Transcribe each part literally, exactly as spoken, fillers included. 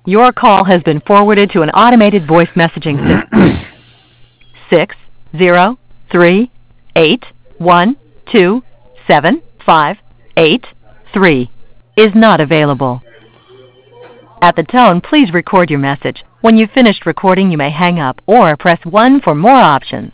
Your call has been forwarded to an automated voice messaging system. Six zero three eight one two seven five eight three is not available. At the tone, please record your message. When you've finished recording, you may hang up or press one for more options.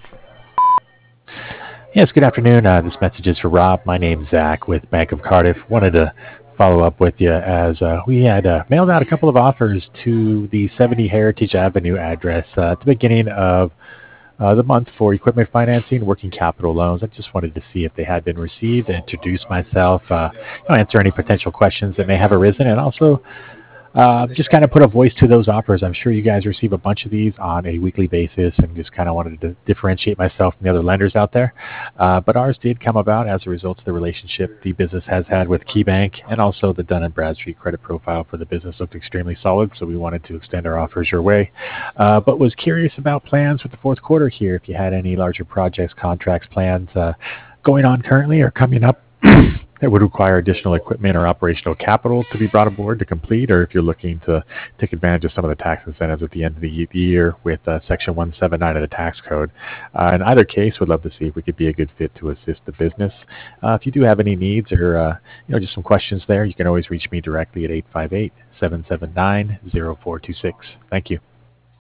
Yes, good afternoon. Uh, this message is for Rob. My name's Zach with Bank of Cardiff. Wanted to follow up with you as uh, we had uh, mailed out a couple of offers to the seventy Heritage Avenue address uh, at the beginning of uh, the month for equipment financing, working capital loans. I just wanted to see if they had been received, introduce myself, uh, you know, answer any potential questions that may have arisen, and also Uh, just kind of put a voice to those offers. I'm sure you guys receive a bunch of these on a weekly basis, and just kind of wanted to differentiate myself from the other lenders out there. Uh, but ours did come about as a result of the relationship the business has had with KeyBank, and also the Dun and Bradstreet credit profile for the business looked extremely solid, so we wanted to extend our offers your way. Uh, but was curious about plans for the fourth quarter here, if you had any larger projects, contracts, plans uh, going on currently or coming up that would require additional equipment or operational capital to be brought aboard to complete, or if you're looking to take advantage of some of the tax incentives at the end of the year with uh, Section one seventy-nine of the tax code. Uh, in either case, we'd love to see if we could be a good fit to assist the business. Uh, if you do have any needs or uh, you know just some questions there, you can always reach me directly at eight five eight, seven seven nine, zero four two six. Thank you.